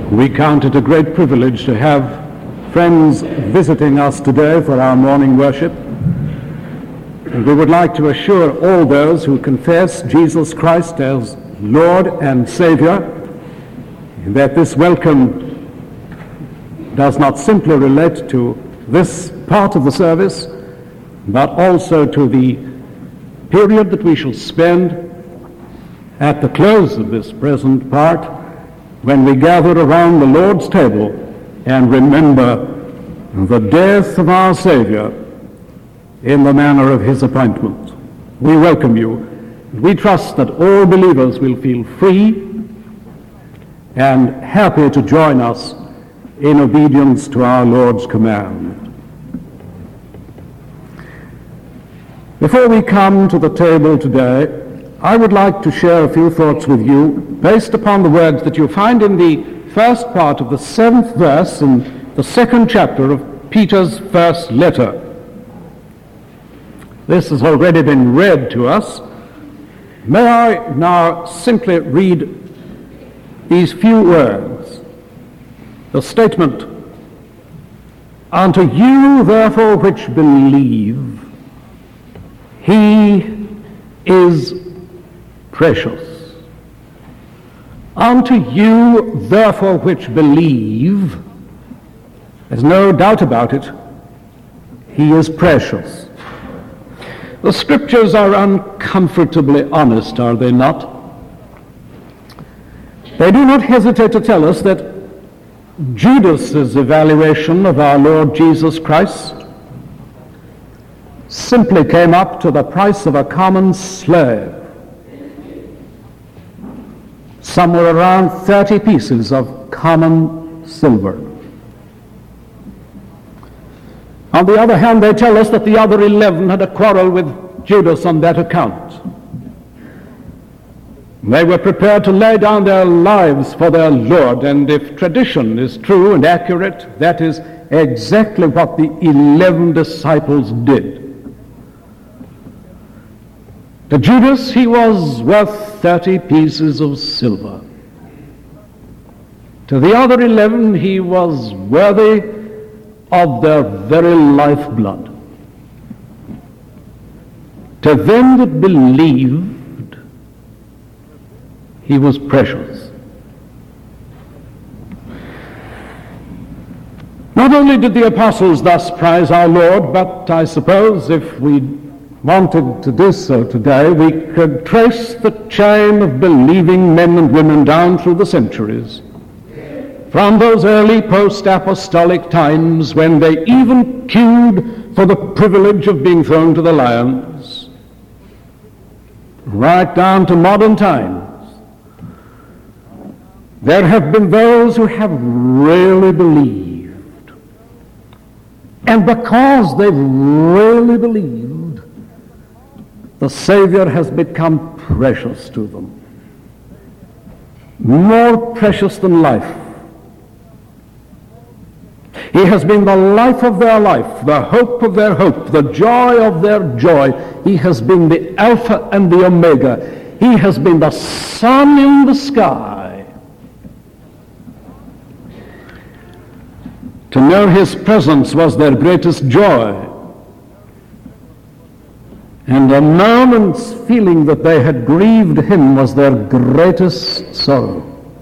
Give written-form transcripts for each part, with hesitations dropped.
We count it a great privilege to have friends visiting us today for our morning worship. And we would like to assure all those who confess Jesus Christ as Lord and Savior that this welcome does not simply relate to this part of the service, but also to the period that we shall spend at the close of this present part, when we gather around the Lord's table and remember the death of our Savior in the manner of his appointment. We welcome you. We trust that all believers will feel free and happy to join us in obedience to our Lord's command. Before we come to the table today, I would like to share a few thoughts with you based upon the words that you find in the first part of the 7th verse in the 2nd chapter of Peter's first letter. This has already been read to us. May I now simply read these few words. The statement, "Unto you therefore which believe, he is precious." Unto you, therefore, which believe, there's no doubt about it, he is precious. The scriptures are uncomfortably honest, are they not? They do not hesitate to tell us that Judas's evaluation of our Lord Jesus Christ simply came up to the price of a common slave. Somewhere around 30 pieces of common silver. On the other hand, they tell us that the other 11 had a quarrel with Judas on that account. They were prepared to lay down their lives for their Lord, and if tradition is true and accurate, that is exactly what the 11 disciples did. To Judas, he was worth 30 pieces of silver. To the other 11, he was worthy of their very lifeblood. To them that believed, he was precious. Not only did the apostles thus prize our Lord, but I suppose if we wanted to do so today, we could trace the chain of believing men and women down through the centuries, from those early post-apostolic times when they even queued for the privilege of being thrown to the lions, right down to modern times. There have been those who have really believed, and because they've really believed, the Savior has become precious to them. More precious than life. He has been the life of their life, the hope of their hope, the joy of their joy. He has been the Alpha and the Omega. He has been the sun in the sky. To know his presence was their greatest joy. And a moment's feeling that they had grieved him was their greatest sorrow.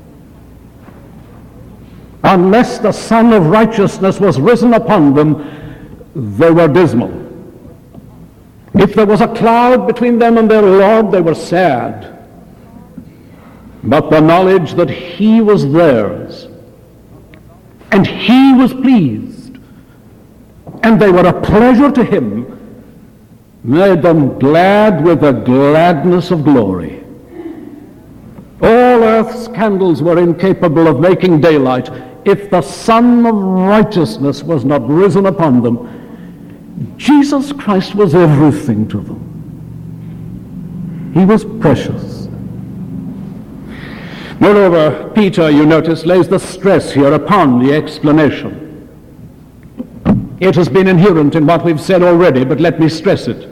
Unless the Son of Righteousness was risen upon them, they were dismal. If there was a cloud between them and their Lord, they were sad. But the knowledge that he was theirs, and he was pleased, and they were a pleasure to him, made them glad with the gladness of glory. All earth's candles were incapable of making daylight if the Son of Righteousness was not risen upon them. Jesus Christ was everything to them. He was precious. Moreover, Peter, you notice, lays the stress here upon the explanation. It has been inherent in what we've said already, but let me stress it.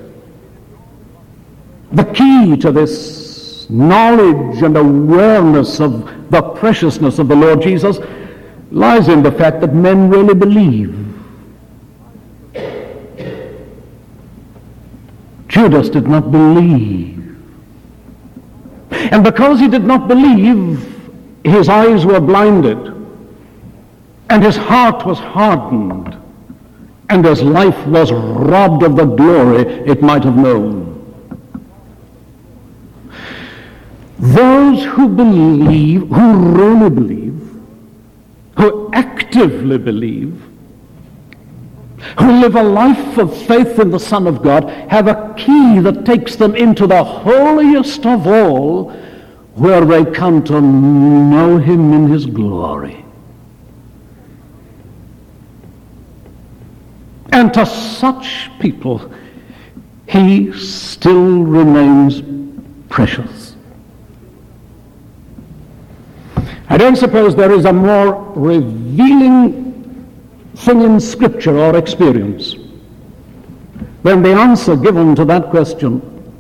The key to this knowledge and awareness of the preciousness of the Lord Jesus lies in the fact that men really believe. Judas did not believe. And because he did not believe, his eyes were blinded, and his heart was hardened, and his life was robbed of the glory it might have known. Those who believe, who really believe, who actively believe, who live a life of faith in the Son of God, have a key that takes them into the holiest of all, where they come to know him in his glory. And to such people, he still remains precious. I don't suppose there is a more revealing thing in Scripture or experience than the answer given to that question,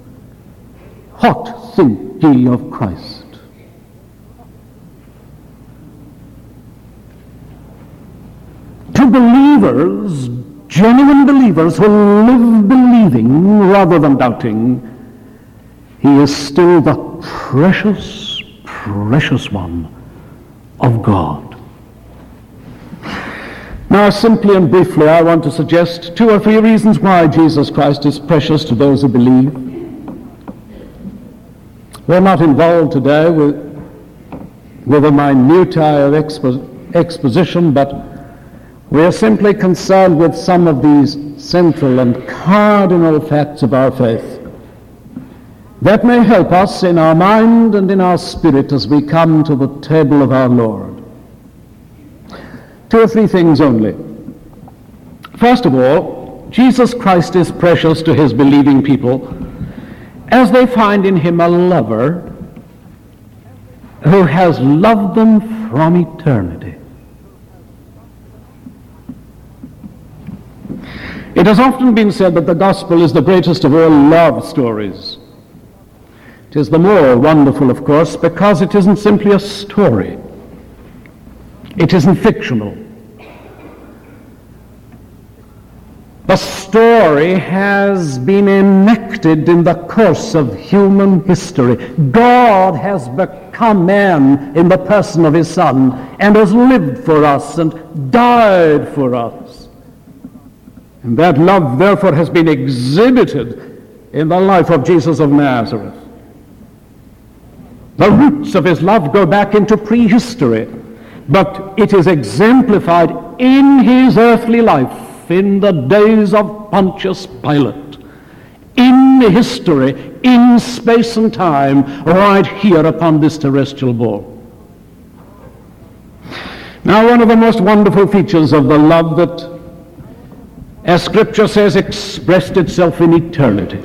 what think ye of Christ? To believers, genuine believers who live believing rather than doubting, he is still the precious, precious one of God. Now, simply and briefly, I want to suggest 2 or 3 reasons why Jesus Christ is precious to those who believe. We're not involved today with a minutiae of exposition, but we are simply concerned with some of these central and cardinal facts of our faith that may help us in our mind and in our spirit as we come to the table of our Lord. 2 or 3 things only. First of all, Jesus Christ is precious to his believing people as they find in him a lover who has loved them from eternity. It has often been said that the gospel is the greatest of all love stories. It is the more wonderful, of course, because it isn't simply a story. It isn't fictional. The story has been enacted in the course of human history. God has become man in the person of his Son and has lived for us and died for us. And that love, therefore, has been exhibited in the life of Jesus of Nazareth. The roots of his love go back into prehistory, but it is exemplified in his earthly life in the days of Pontius Pilate, in history, in space and time, right here upon this terrestrial ball. Now, one of the most wonderful features of the love that, as Scripture says, expressed itself in eternity.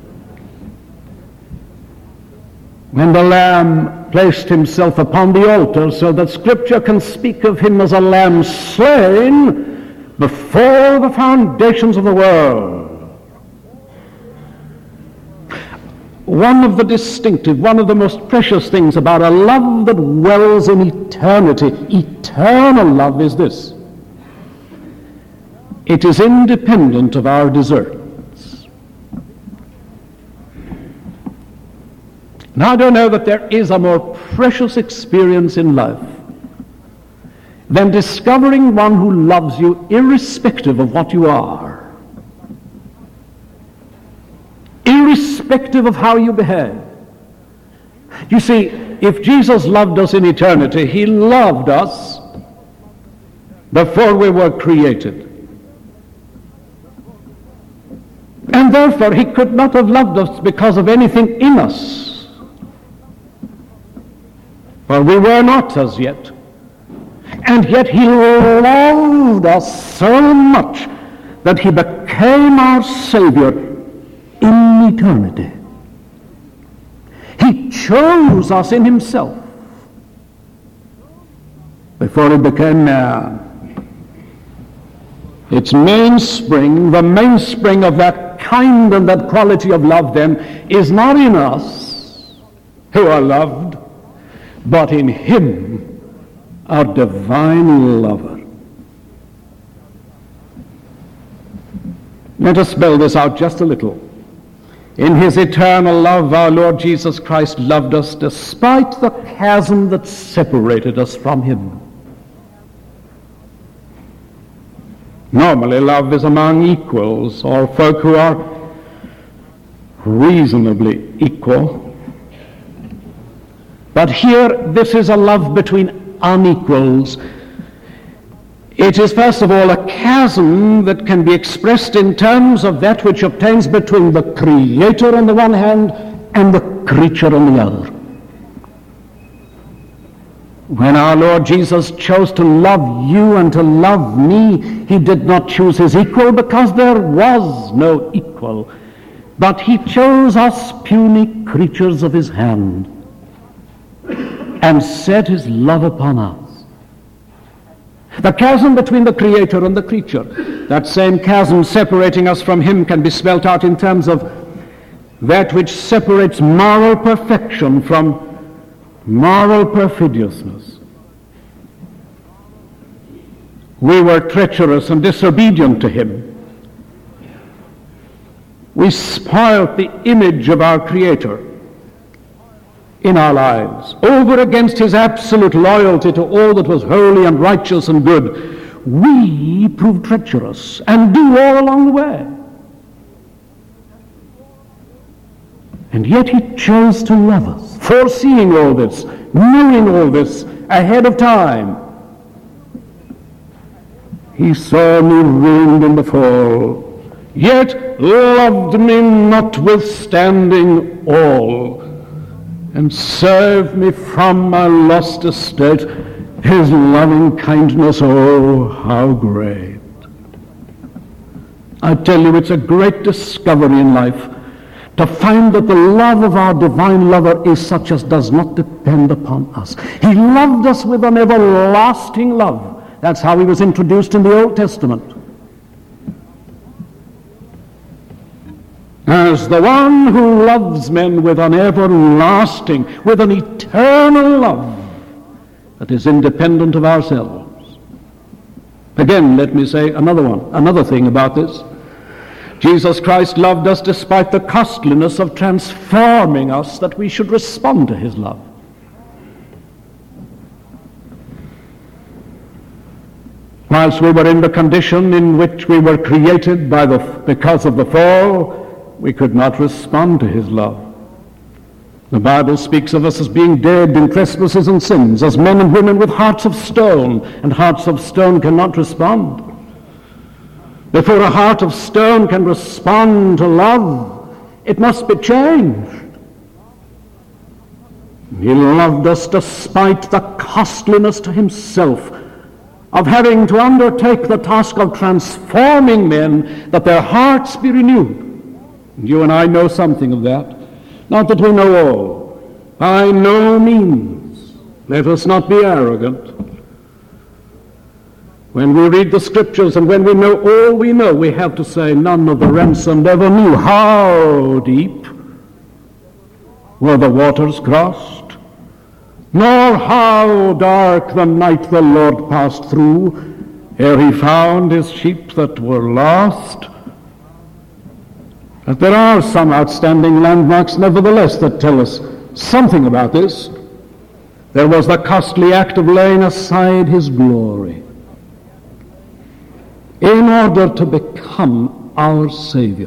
When the Lamb placed himself upon the altar so that Scripture can speak of him as a lamb slain before the foundations of the world. One of the most precious things about a love that dwells in eternity, eternal love, is this: it is independent of our deserts. Now, I don't know that there is a more precious experience in life than discovering one who loves you irrespective of what you are, irrespective of how you behave. You see, if Jesus loved us in eternity, he loved us before we were created. And therefore, he could not have loved us because of anything in us, for we were not as yet. And yet he loved us so much that he became our Savior in eternity. He chose us in himself before he became man. Its mainspring, the mainspring of that kind and that quality of love, then, is not in us who are loved, but in him our divine lover. Let us spell this out just a little. In his eternal love, our Lord Jesus Christ loved us despite the chasm that separated us from him. Normally, love is among equals, or folk who are reasonably equal. But here, this is a love between unequals. It is, first of all, a chasm that can be expressed in terms of that which obtains between the Creator on the one hand and the creature on the other. When our Lord Jesus chose to love you and to love me, he did not choose his equal because there was no equal, but he chose us puny creatures of his hand and set his love upon us. The chasm between the Creator and the creature, that same chasm separating us from him, can be spelt out in terms of that which separates moral perfection from moral perfidiousness. We were treacherous and disobedient to him. We spoilt the image of our Creator in our lives, over against his absolute loyalty to all that was holy and righteous and good. We proved treacherous and do all along the way. And yet he chose to love us, foreseeing all this, knowing all this ahead of time. He saw me ruined in the fall, yet loved me notwithstanding all, and saved me from my lost estate. His loving kindness, oh, how great. I tell you, it's a great discovery in life to find that the love of our divine lover is such as does not depend upon us. He loved us with an everlasting love. That's how he was introduced in the Old Testament, as the one who loves men with an everlasting, with an eternal love that is independent of ourselves. Again, let me say another thing about this. Jesus Christ loved us despite the costliness of transforming us that we should respond to his love. Whilst we were in the condition in which we were created because of the fall, we could not respond to his love. The Bible speaks of us as being dead in trespasses and sins, as men and women with hearts of stone, and hearts of stone cannot respond. Before a heart of stone can respond to love, it must be changed. He loved us despite the costliness to himself of having to undertake the task of transforming men, that their hearts be renewed. And you and I know something of that. Not that we know all. By no means. Let us not be arrogant. When we read the Scriptures and when we know all we know, we have to say, none of the ransomed ever knew how deep were the waters crossed, nor how dark the night the Lord passed through, ere he found his sheep that were lost. But there are some outstanding landmarks, nevertheless, that tell us something about this. There was the costly act of laying aside his glory in order to become our Savior.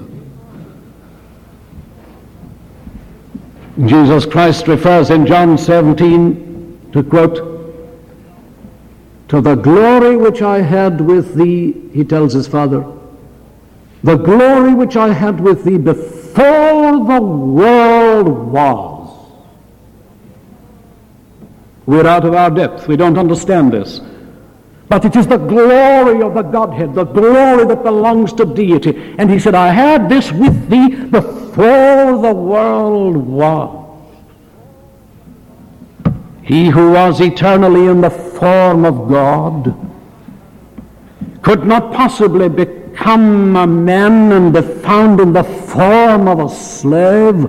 Jesus Christ refers in John 17 to quote, "To the glory which I had with thee," he tells his Father, "the glory which I had with thee before the world was." We're out of our depth. We don't understand this. But it is the glory of the Godhead, the glory that belongs to deity. And he said, I had this with thee before the world was. He who was eternally in the form of God could not possibly become a man and be found in the form of a slave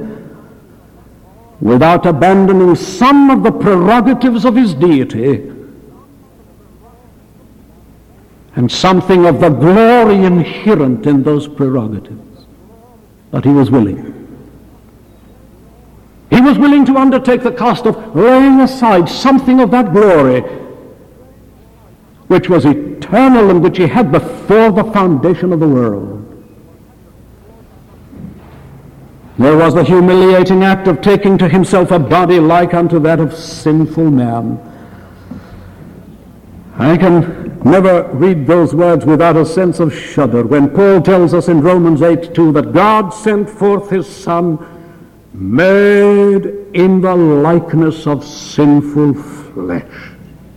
without abandoning some of the prerogatives of his deity and something of the glory inherent in those prerogatives. But he was willing. He was willing to undertake the cost of laying aside something of that glory which was eternal and which he had before the foundation of the world. There was the humiliating act of taking to himself a body like unto that of sinful man. I can never read those words without a sense of shudder when Paul tells us in Romans 8:2 that God sent forth his Son made in the likeness of sinful flesh.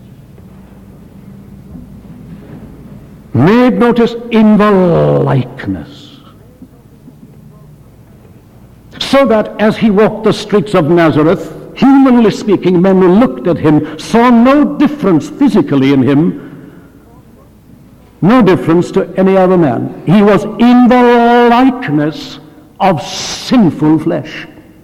Made, notice, in the likeness. So that as he walked the streets of Nazareth, humanly speaking, men who looked at him saw no difference physically in him, no difference to any other man. He was in the likeness of sinful flesh.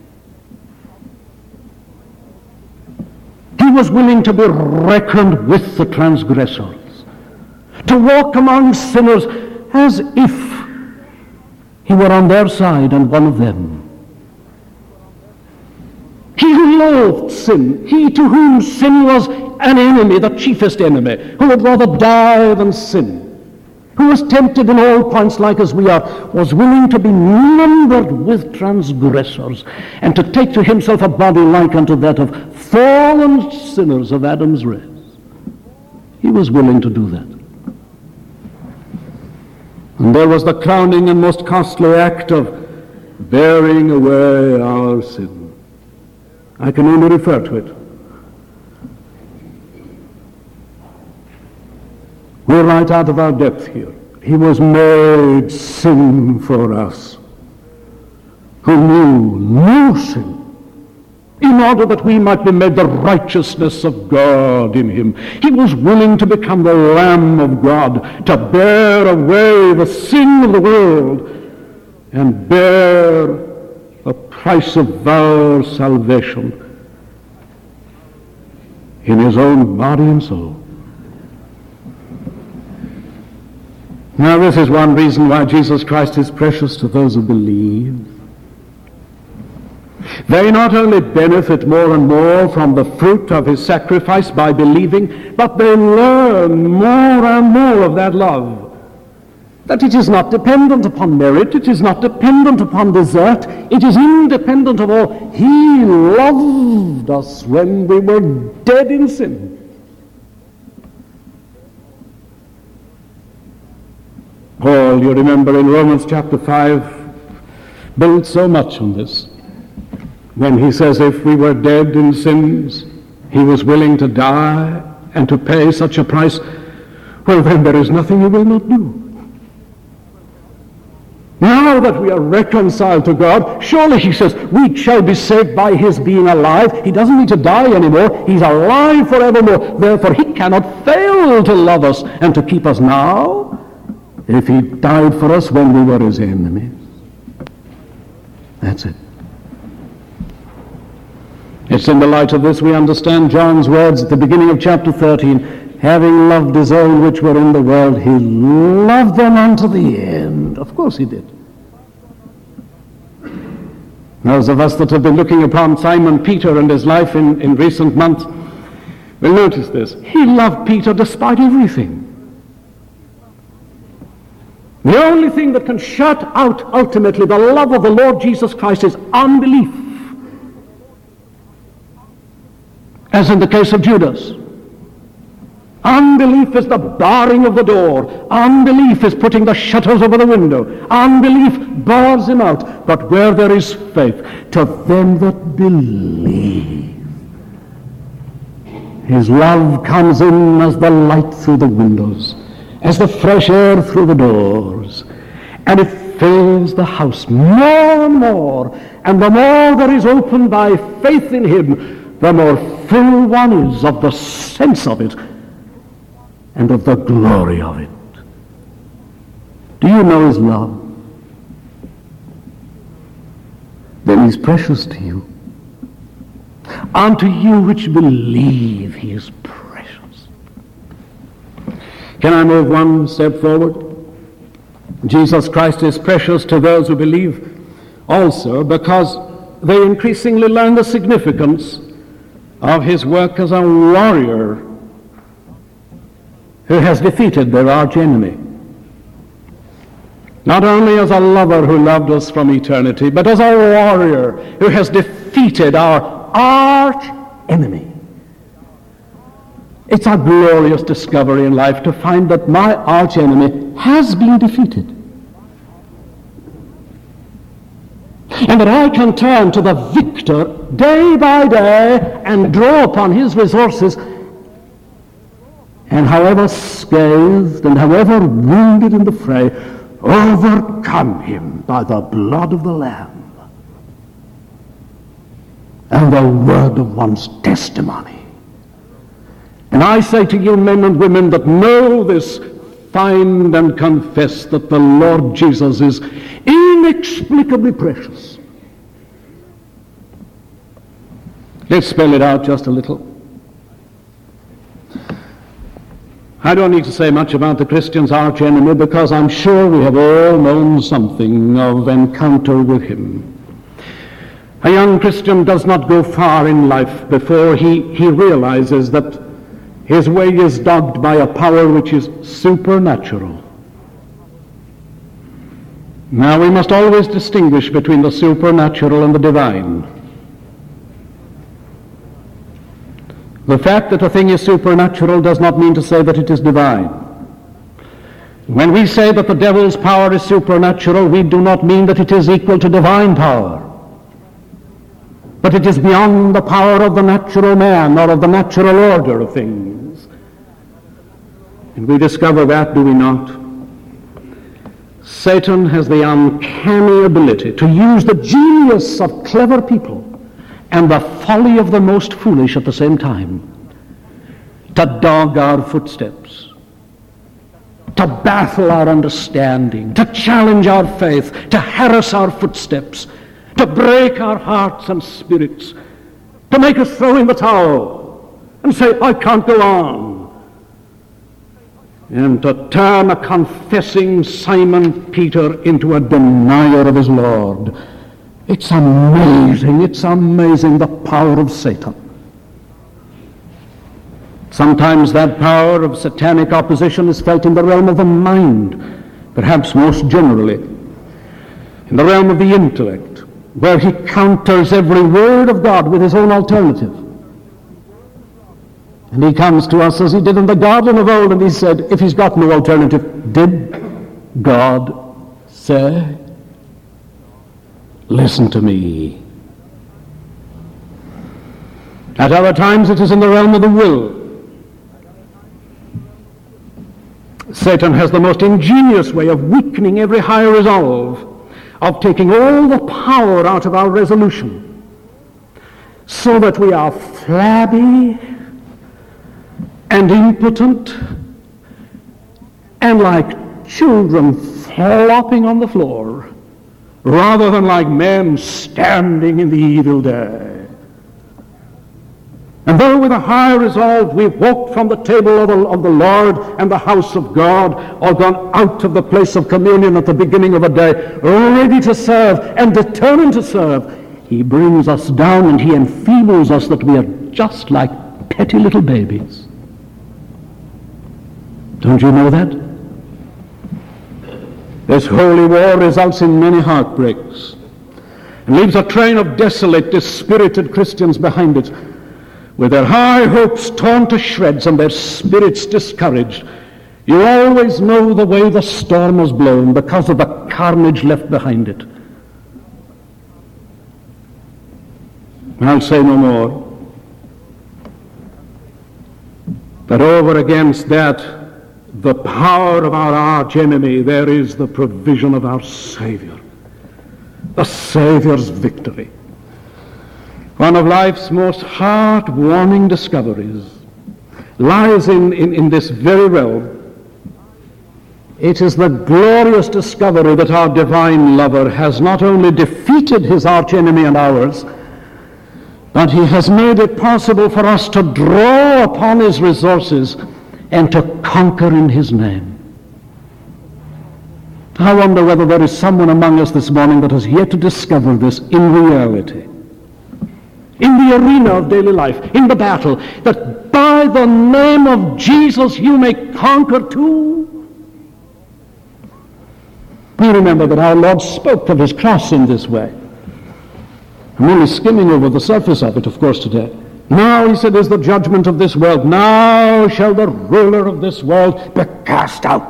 He was willing to be reckoned with the transgressors, to walk among sinners as if he were on their side and one of them. He who loathed sin, he to whom sin was an enemy, the chiefest enemy, who would rather die than sin, who was tempted in all points like as we are, was willing to be numbered with transgressors and to take to himself a body like unto that of fallen sinners of Adam's race. He was willing to do that. And there was the crowning and most costly act of bearing away our sin. I can only refer to it. We're right out of our depth here. He was made sin for us, who knew no sin, in order that we might be made the righteousness of God in him. He was willing to become the Lamb of God, to bear away the sin of the world and bear the price of our salvation in his own body and soul. Now, this is one reason why Jesus Christ is precious to those who believe. They not only benefit more and more from the fruit of his sacrifice by believing, but they learn more and more of that love. That it is not dependent upon merit, it is not dependent upon desert, it is independent of all. He loved us when we were dead in sin. Paul, you remember in Romans chapter 5, builds so much on this. When he says if we were dead in sins, he was willing to die and to pay such a price, well then there is nothing he will not do. Now that we are reconciled to God, surely, he says, we shall be saved by his being alive. He doesn't need to die anymore. He's alive forevermore. Therefore, he cannot fail to love us and to keep us now if he died for us when we were his enemies. That's it. It's in the light of this we understand John's words at the beginning of chapter 13. Having loved his own which were in the world, he loved them unto the end. Of course he did. Those of us that have been looking upon Simon Peter and his life in recent months will notice this. He loved Peter despite everything. The only thing that can shut out ultimately the love of the Lord Jesus Christ is unbelief. As in the case of Judas. Unbelief is the barring of the door. Unbelief is putting the shutters over the window. Unbelief bars him out. But where there is faith, to them that believe, his love comes in as the light through the windows, as the fresh air through the doors, and it fills the house more and more. And the more there is opened by faith in him, the more full one is of the sense of it and of the glory of it. Do you know his love? Then he's precious to you. Unto you which believe, he is precious. Can I move one step forward? Jesus Christ is precious to those who believe also because they increasingly learn the significance of his work as a warrior who has defeated their arch enemy. Not only as a lover who loved us from eternity, but as a warrior who has defeated our arch enemy. It's a glorious discovery in life to find that my arch enemy has been defeated. And that I can turn to the victor day by day and draw upon his resources, and however scathed and however wounded in the fray, overcome him by the blood of the Lamb and the word of one's testimony. And I say to you, men and women that know this, find and confess that the Lord Jesus is inexplicably precious. Let's spell it out just a little. I don't need to say much about the Christian's arch enemy because I'm sure we have all known something of encounter with him. A young Christian does not go far in life before he realizes that his way is dogged by a power which is supernatural. Now we must always distinguish between the supernatural and the divine. The fact that a thing is supernatural does not mean to say that it is divine. When we say that the devil's power is supernatural, we do not mean that it is equal to divine power. But it is beyond the power of the natural man or of the natural order of things. And we discover that, do we not? Satan has the uncanny ability to use the genius of clever people and the folly of the most foolish at the same time to dog our footsteps, to baffle our understanding, to challenge our faith, to harass our footsteps, to break our hearts and spirits, to make us throw in the towel and say, I can't go on, and to turn a confessing Simon Peter into a denier of his Lord. It's amazing the power of Satan. Sometimes that power of satanic opposition is felt in the realm of the mind, perhaps most generally in the realm of the intellect, where he counters every word of God with his own alternative. And he comes to us as he did in the garden of old, and he said, if he's got no alternative, did God say? Listen to me. At other times it is in the realm of the will. Satan has the most ingenious way of weakening every higher resolve, of taking all the power out of our resolution, so that we are flabby and impotent and like children flopping on the floor, rather than like men standing in the evil day. And though with a high resolve we've walked from the table of the Lord and the house of God, or gone out of the place of communion at the beginning of a day, ready to serve and determined to serve, he brings us down and he enfeebles us that we are just like petty little babies. Don't you know that? This holy war results in many heartbreaks and leaves a train of desolate, dispirited Christians behind it, with their high hopes torn to shreds and their spirits discouraged. You always know the way the storm was blown because of the carnage left behind it. I'll say no more. But over against that, the power of our arch enemy, there is the provision of our Savior, the Savior's victory. One of life's most heart-warming discoveries lies in this very realm. It is the glorious discovery that our divine lover has not only defeated his archenemy and ours, but he has made it possible for us to draw upon his resources and to conquer in his name. I wonder whether there is someone among us this morning that has yet to discover this in reality, in the arena of daily life, in the battle, that by the name of Jesus you may conquer too. We remember that our Lord spoke of his cross in this way. I'm only skimming over the surface of it, of course, today. Now, he said, is the judgment of this world. Now shall the ruler of this world be cast out.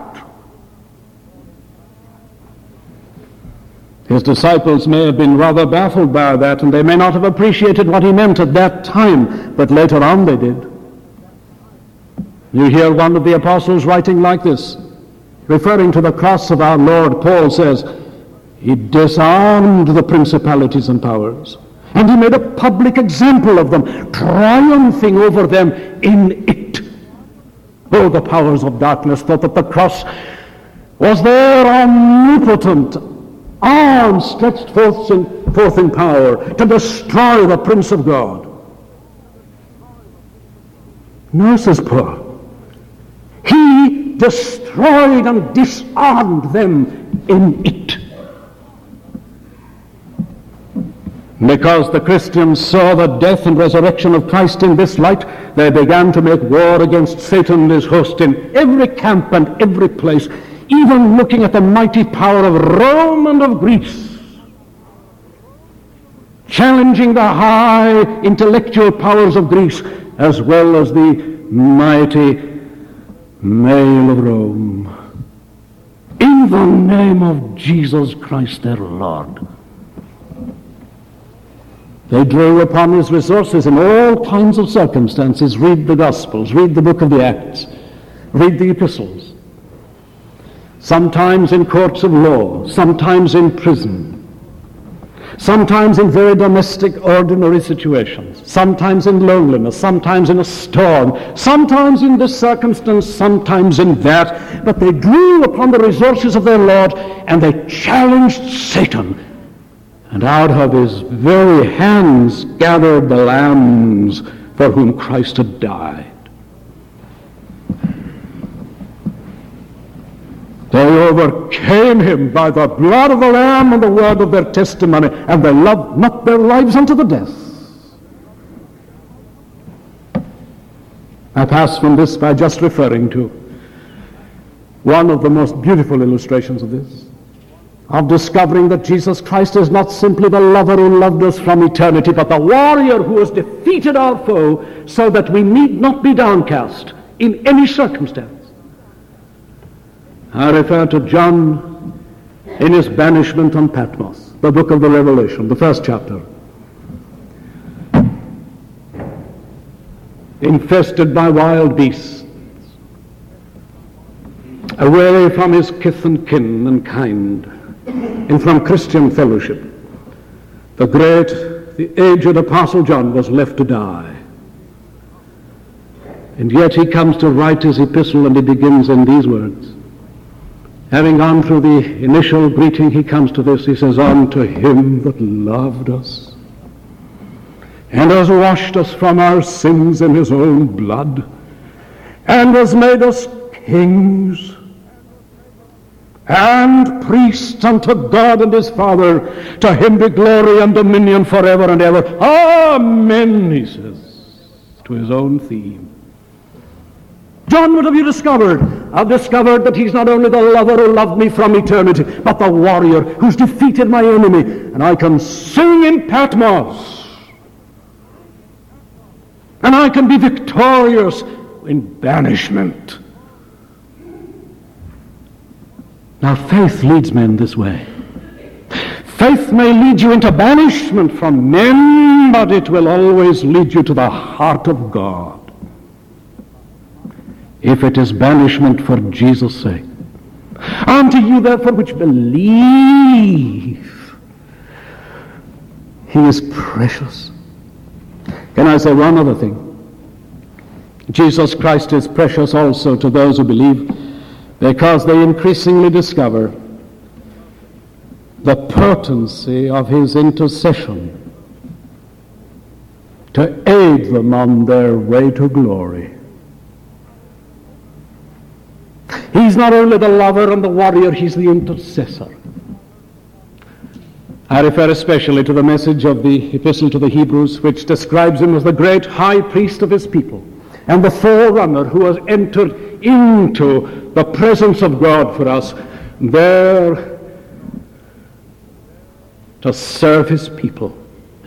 His disciples may have been rather baffled by that, and they may not have appreciated what he meant at that time, but later on they did. You hear one of the apostles writing like this, referring to the cross of our Lord. Paul says, he disarmed the principalities and powers, and he made a public example of them, triumphing over them in it. Oh, the powers of darkness thought that the cross was their omnipotent arm stretched forth in power to destroy the Prince of God. No, says Paul, he destroyed and disarmed them in it. Because the Christians saw the death and resurrection of Christ in this light, they began to make war against Satan and his host in every camp and every place, even looking at the mighty power of Rome and of Greece, challenging the high intellectual powers of Greece as well as the mighty mail of Rome. In the name of Jesus Christ their Lord. They drew upon his resources in all kinds of circumstances. Read the Gospels, read the book of the Acts, read the epistles. Sometimes in courts of law, sometimes in prison, sometimes in very domestic, ordinary situations, sometimes in loneliness, sometimes in a storm, sometimes in this circumstance, sometimes in that. But they drew upon the resources of their Lord, and they challenged Satan. And out of his very hands gathered the lambs for whom Christ had died. They overcame him by the blood of the Lamb and the word of their testimony, and they loved not their lives unto the death. I pass from this by just referring to one of the most beautiful illustrations of this, of discovering that Jesus Christ is not simply the lover who loved us from eternity, but the warrior who has defeated our foe so that we need not be downcast in any circumstance. I refer to John in his banishment on Patmos, the book of the Revelation, the first chapter. Infested by wild beasts, away from his kith and kin and kind, and from Christian fellowship, the aged Apostle John was left to die. And yet he comes to write his epistle, and he begins in these words. Having gone through the initial greeting, he comes to this. He says, unto him that loved us and has washed us from our sins in his own blood and has made us kings and priests unto God and his Father. To him be glory and dominion forever and ever. Amen, he says, to his own theme. John, what have you discovered? I've discovered that he's not only the lover who loved me from eternity, but the warrior who's defeated my enemy. And I can sing in Patmos. And I can be victorious in banishment. Now, faith leads men this way. Faith may lead you into banishment from men, but it will always lead you to the heart of God, if it is banishment for Jesus' sake. Unto you, therefore, which believe, he is precious. Can I say one other thing? Jesus Christ is precious also to those who believe, because they increasingly discover the potency of his intercession to aid them on their way to glory. he's not only the lover and the warrior, he's the intercessor. I refer especially to the message of the Epistle to the Hebrews, which describes him as the great high priest of his people and the forerunner who has entered into the presence of God for us, there to serve his people.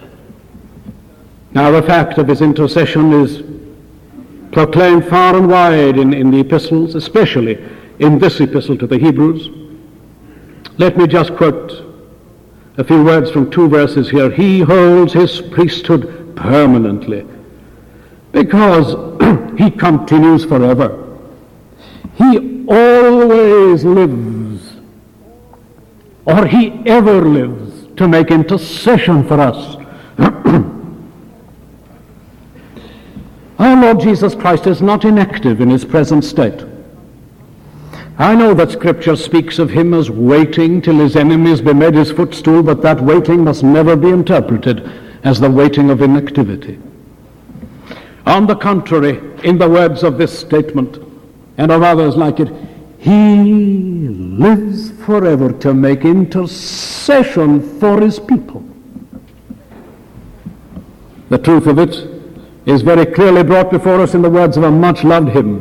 Now, the fact of his intercession is proclaimed far and wide in the epistles, especially in this epistle to the Hebrews. Let me just quote a few words from 2 verses here. He holds his priesthood permanently because he continues forever. He always lives, or he ever lives, to make intercession for us. Our Lord Jesus Christ is not inactive in his present state. I know that Scripture speaks of him as waiting till his enemies be made his footstool, but that waiting must never be interpreted as the waiting of inactivity. On the contrary, in the words of this statement, and of others like it, he lives forever to make intercession for his people. The truth of it is very clearly brought before us in the words of a much-loved hymn.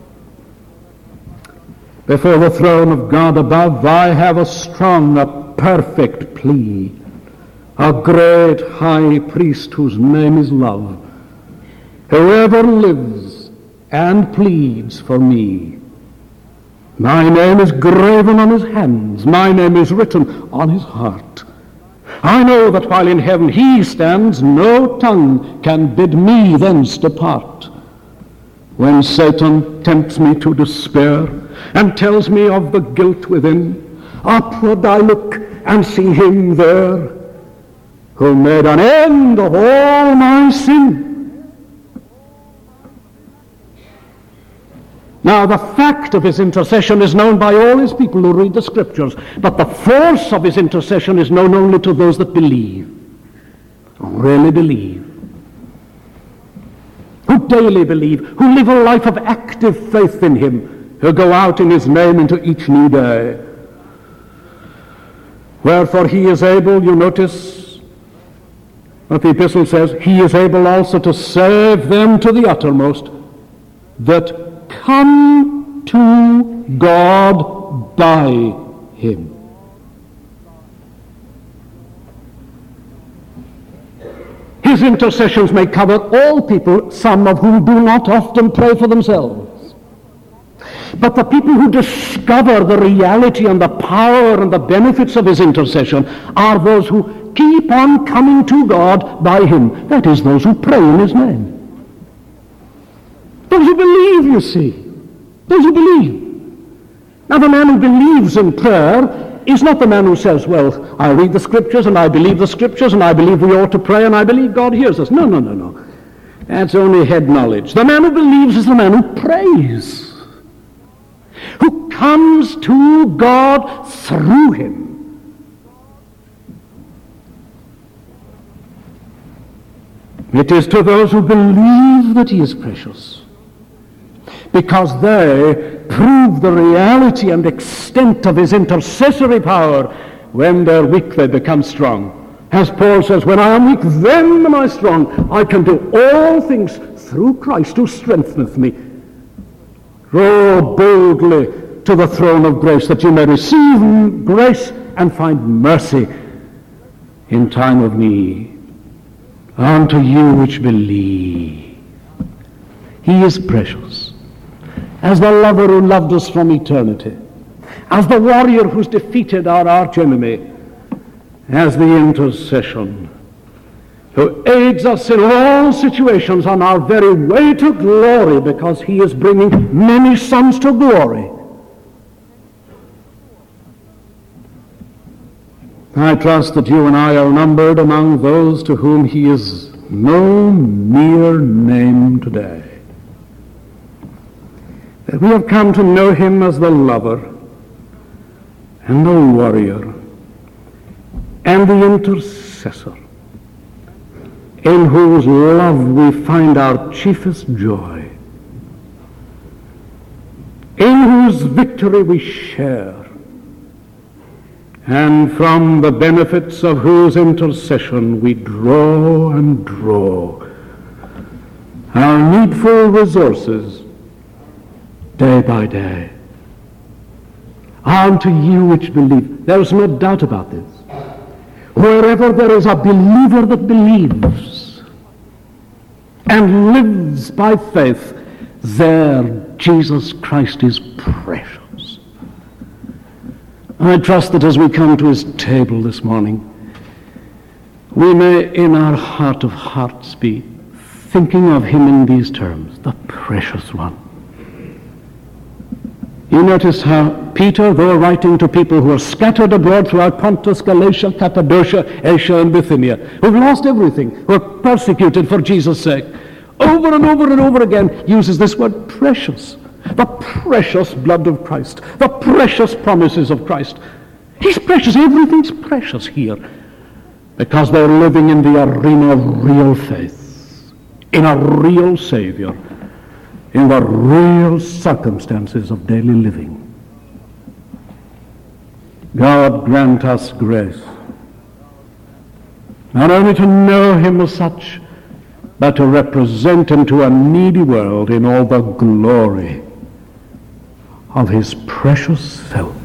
Before the throne of God above, I have a strong, a perfect plea, a great high priest whose name is love, whoever lives and pleads for me. My name is graven on his hands, my name is written on his heart. I know that while in heaven he stands, no tongue can bid me thence depart. When Satan tempts me to despair and tells me of the guilt within, upward I look and see him there who made an end of all my sin. Now, the fact of his intercession is known by all his people who read the Scriptures, but the force of his intercession is known only to those that believe, really believe, who daily believe, who live a life of active faith in him, who go out in his name into each new day. Wherefore he is able, you notice what the epistle says, he is able also to save them to the uttermost that come to God by him. His intercessions may cover all people, some of whom do not often pray for themselves. But the people who discover the reality and the power and the benefits of his intercession are those who keep on coming to God by him. That is, those who pray in his name. Those who believe, you see. Those who believe. Now, the man who believes in prayer is not the man who says, well, I read the Scriptures and I believe the Scriptures and I believe we ought to pray and I believe God hears us. No, no, no, no. That's only head knowledge. The man who believes is the man who prays, who comes to God through him. It is to those who believe that he is precious, because they prove the reality and extent of his intercessory power. When they're weak, they become strong. As Paul says, when I am weak, then am I strong. I can do all things through Christ who strengtheneth me. Go boldly to the throne of grace, that you may receive grace and find mercy in time of need. Unto you which believe. He is precious. As the lover who loved us from eternity, as the warrior who's defeated our archenemy, as the intercession who aids us in all situations on our very way to glory, because he is bringing many sons to glory. I trust that you and I are numbered among those to whom he is no mere name today. That we have come to know him as the lover and the warrior and the intercessor, in whose love we find our chiefest joy. in whose victory we share, and from the benefits of whose intercession we draw and draw our needful resources day by day. Unto you which believe. There is no doubt about this. Wherever there is a believer that believes and lives by faith, there Jesus Christ is precious. I trust that as we come to his table this morning, we may in our heart of hearts be thinking of him in these terms, the precious one. You notice how Peter, though writing to people who are scattered abroad throughout Pontus, Galatia, Cappadocia, Asia, and Bithynia, who've lost everything, who are persecuted for Jesus' sake, over and over and over again uses this word precious. The precious blood of Christ, the precious promises of Christ. He's precious. Everything's precious here because they're living in the arena of real faith, in a real Savior, in the real circumstances of daily living. God grant us grace, not only to know him as such, but to represent him to a needy world in all the glory of his precious self.